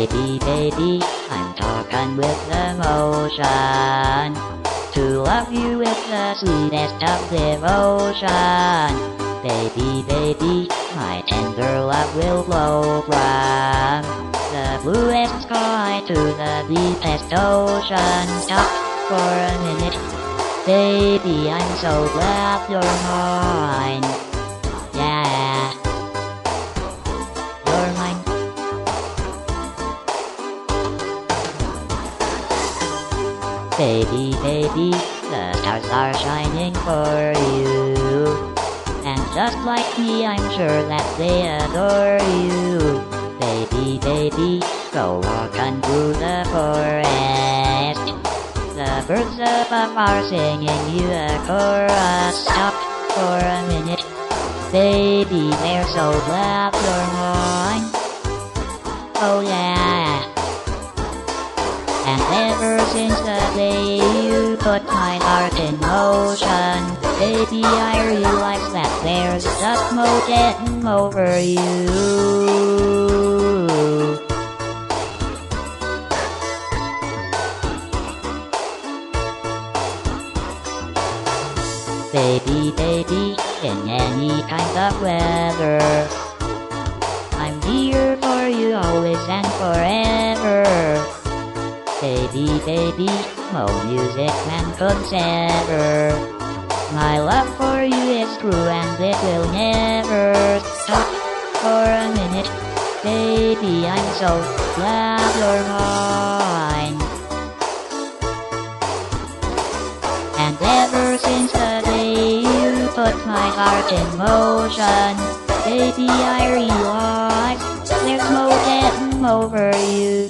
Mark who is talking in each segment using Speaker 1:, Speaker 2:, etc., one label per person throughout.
Speaker 1: Baby, baby, I'm talking with emotion. To love you with the sweetest of devotion. Baby, baby, my tender love will flow from the bluest sky to the deepest ocean. Stop for a minute, baby, I'm so glad you're mine. Yeah, you're mine. Baby, baby, the stars are shining for you. And just like me, I'm sure that they adore you. Baby, baby, go walking through the forest. The birds above are singing you a chorus. Stop for a minute, baby, they're so glad you're mine. Oh yeah. And ever since the day you put my heart in motion, baby, I realize that there's just no getting over you. Baby, baby, in any kind of weather, I'm here for you always and forever. Baby, baby, no music man could sever. My love for you is true and it will never stop for a minute. Baby, I'm so glad you're mine. And ever since the day you put my heart in motion, baby, I realize there's no getting over you.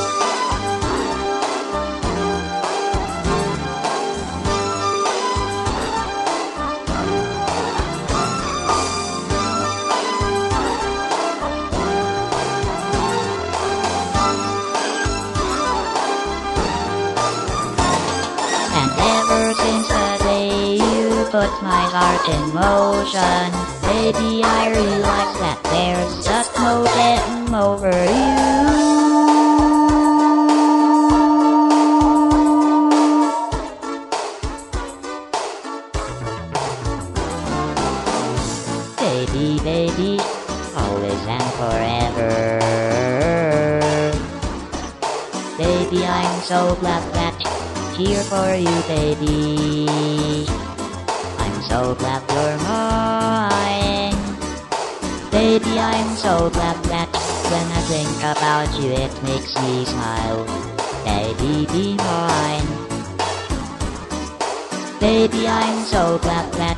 Speaker 1: And ever since the day you put my heart in motion, baby, I realize that there's just no getting over you. Baby, baby, always and forever. Baby, I'm so glad that here for you, baby. I'm so glad you're mine. Baby, I'm so glad that when I think about you, it makes me smile. Baby, be mine. Baby, I'm so glad that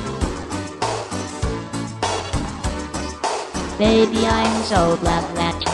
Speaker 1: baby, I'm so glad that